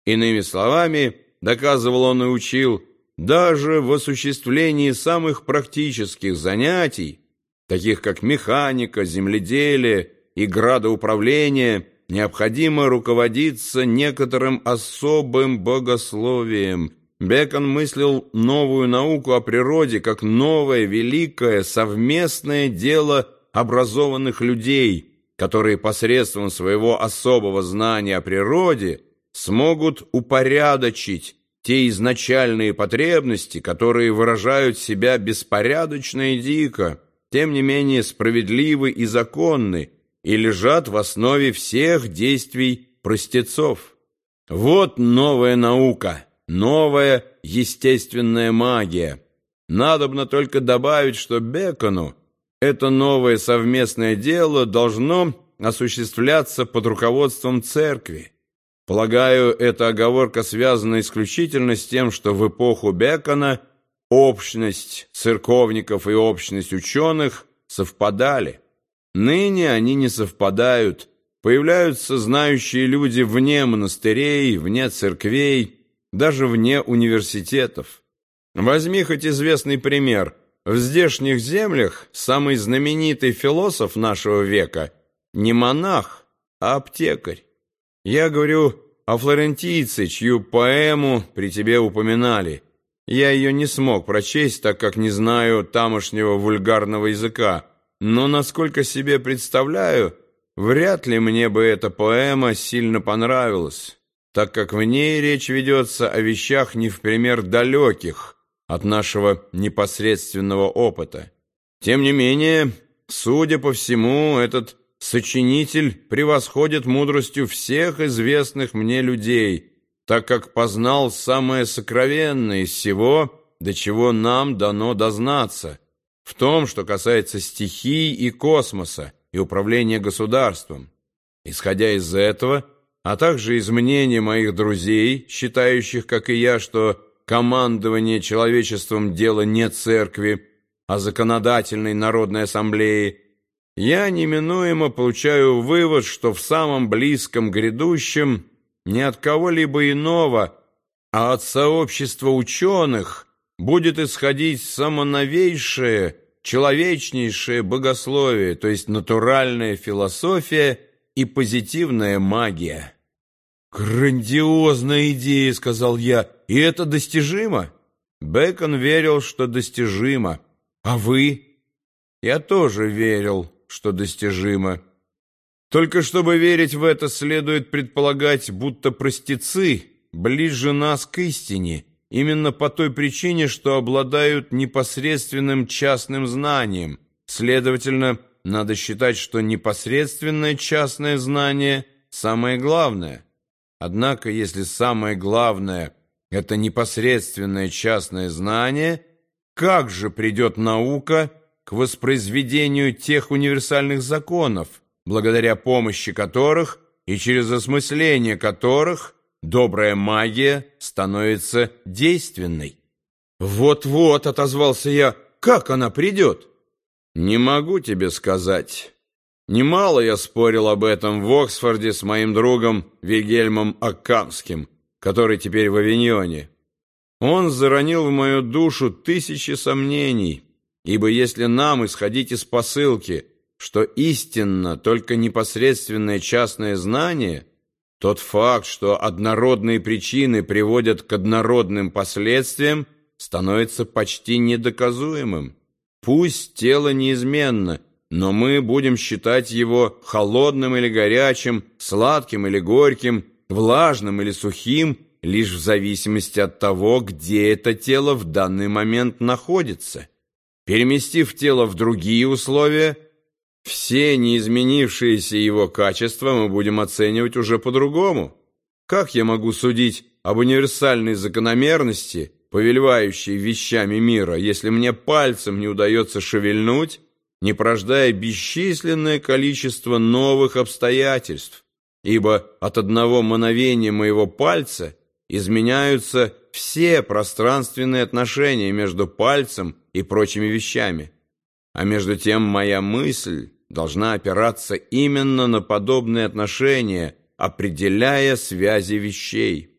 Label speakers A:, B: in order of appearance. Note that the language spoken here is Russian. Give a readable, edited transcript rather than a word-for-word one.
A: Иными словами, доказывал он и учил, даже в осуществлении самых практических занятий, таких как механика, земледелие и градоуправление, необходимо руководиться некоторым особым богословием. Бекон мыслил новую науку о природе как новое, великое, совместное дело образованных людей, которые посредством своего особого знания о природе смогут упорядочить те изначальные потребности, которые выражают себя беспорядочно и дико, тем не менее справедливы и законны, и лежат в основе всех действий простецов. Вот новая наука, новая естественная магия. Надобно только добавить, что Бекону это новое совместное дело должно осуществляться под руководством церкви. Полагаю, эта оговорка связана исключительно с тем, что в эпоху Бекона общность церковников и общность ученых совпадали. Ныне они не совпадают, появляются знающие люди вне монастырей, вне церквей, даже вне университетов. Возьми хоть известный пример. В здешних землях самый знаменитый философ нашего века не монах, а аптекарь. Я говорю о флорентийце, чью поэму при тебе упоминали. Я ее не смог прочесть, так как не знаю тамошнего вульгарного языка, но, насколько себе представляю, вряд ли мне бы эта поэма сильно понравилась, так как в ней речь ведется о вещах не в пример далеких от нашего непосредственного опыта. Тем не менее, судя по всему, этот сочинитель превосходит мудростью всех известных мне людей, так как познал самое сокровенное из всего, до чего нам дано дознаться, в том, что касается стихий и космоса и управления государством. Исходя из этого, а также из мнения моих друзей, считающих, как и я, что командование человечеством дело не церкви, а законодательной народной ассамблеи, я неминуемо получаю вывод, что в самом близком грядущем не от кого-либо иного, а от сообщества ученых будет исходить самоновейшее, человечнейшее богословие, то есть натуральная философия и позитивная магия. «Грандиозная идея», — сказал я, — «и это достижимо?» Бекон верил, что достижимо. «А вы?» «Я тоже верил, что достижимо. Только чтобы верить в это, следует предполагать, будто простецы ближе нас к истине, именно по той причине, что обладают непосредственным частным знанием. Следовательно, надо считать, что непосредственное частное знание самое главное. Однако, если самое главное – это непосредственное частное знание, как же придет наука к воспроизведению тех универсальных законов, благодаря помощи которых и через осмысление которых добрая магия становится действенной? «Вот-вот», — отозвался я, — «как она придет?» «Не могу тебе сказать. Немало я спорил об этом в Оксфорде с моим другом Вильгельмом Оккамским, который теперь в Авиньоне. Он заронил в мою душу тысячи сомнений, ибо если нам исходить из посылки, что истинно только непосредственное частное знание, тот факт, что однородные причины приводят к однородным последствиям, становится почти недоказуемым. Пусть тело неизменно, но мы будем считать его холодным или горячим, сладким или горьким, влажным или сухим, лишь в зависимости от того, где это тело в данный момент находится. Переместив тело в другие условия, все неизменившиеся его качества мы будем оценивать уже по-другому. Как я могу судить об универсальной закономерности, повелевающей вещами мира, если мне пальцем не удается шевельнуть, не порождая бесчисленное количество новых обстоятельств, ибо от одного мановения моего пальца изменяются все пространственные отношения между пальцем и прочими вещами. А между тем моя мысль должна опираться именно на подобные отношения, определяя связи вещей.